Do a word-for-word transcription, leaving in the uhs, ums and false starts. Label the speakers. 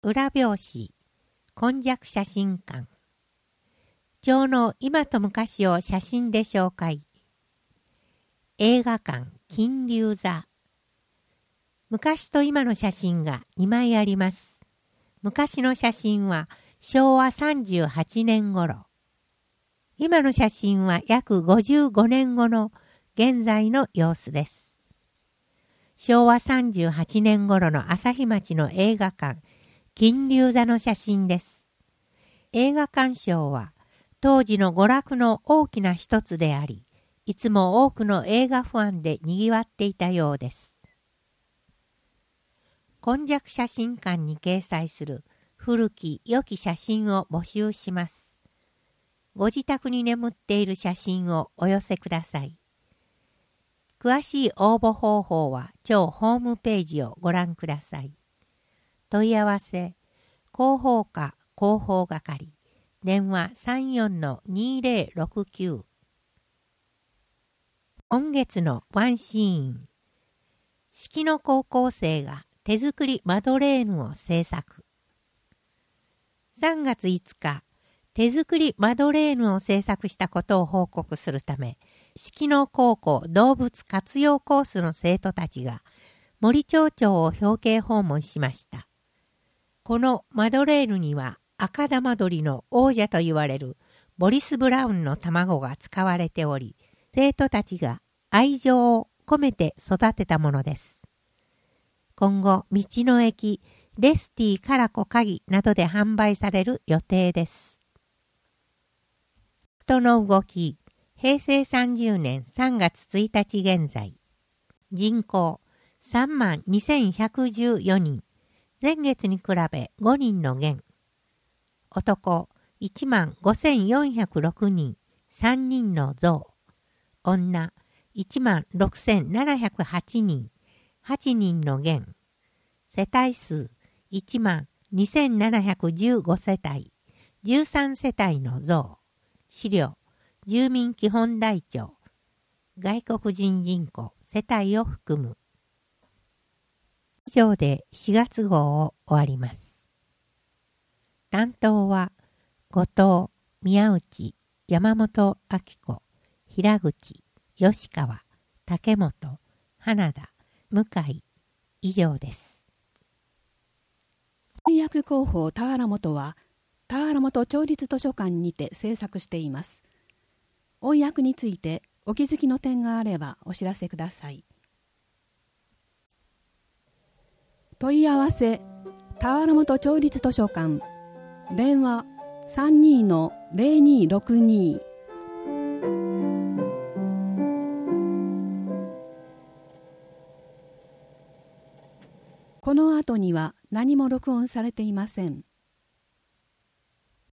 Speaker 1: 裏表紙、今昔写真館。町の今と昔を写真で紹介。映画館、金龍座。昔と今の写真がにまいあります。昔の写真はしょうわさんじゅうはちねん頃。今の写真は約ごじゅうごねんごの現在の様子です。しょうわさんじゅうはちねん頃の朝日町の映画館、金龍座の写真です。映画鑑賞は当時の娯楽の大きな一つであり、いつも多くの映画ファンで賑わっていたようです。今昔写真館に掲載する古き良き写真を募集します。ご自宅に眠っている写真をお寄せください。詳しい応募方法は町ホームページをご覧ください。問い合わせ、広報課広報係、電話 さんよんのにぜろろくきゅう。今月のワンシーン。式の高校生が手作りマドレーヌを制作。さんがついつか、手作りマドレーヌを制作したことを報告するため、式の高校動物活用コースの生徒たちが森町長を表敬訪問しました。このマドレーヌには赤玉鳥の王者と言われるボリス・ブラウンの卵が使われており、生徒たちが愛情を込めて育てたものです。今後、道の駅、レスティカラコ鍵などで販売される予定です。人の動き、へいせいさんじゅうねんさんがつついたち現在。人口さんまんにせんひゃくじゅうよにん。前月に比べごにんの減。男いちまんごせんよんひゃくろくにん。さんにんの増。女いちまんろくせんななひゃくはちにん。はちにんの減。世帯数いちまんにせんななひゃくじゅうご世帯。じゅうさん世帯の増。資料、住民基本台帳。外国人人口、世帯を含む。以上でしがつ号を終わります。担当は、後藤、宮内、山本明子、平口、吉川、竹本、花田、向井、以上です。
Speaker 2: 翻訳広報田原本は、田原本町立図書館にて制作しています。翻訳についてお気づきの点があればお知らせください。問い合わせ、田原本町立図書館、電話 さんにーのぜろにーろくにー。この後には何も録音されていません。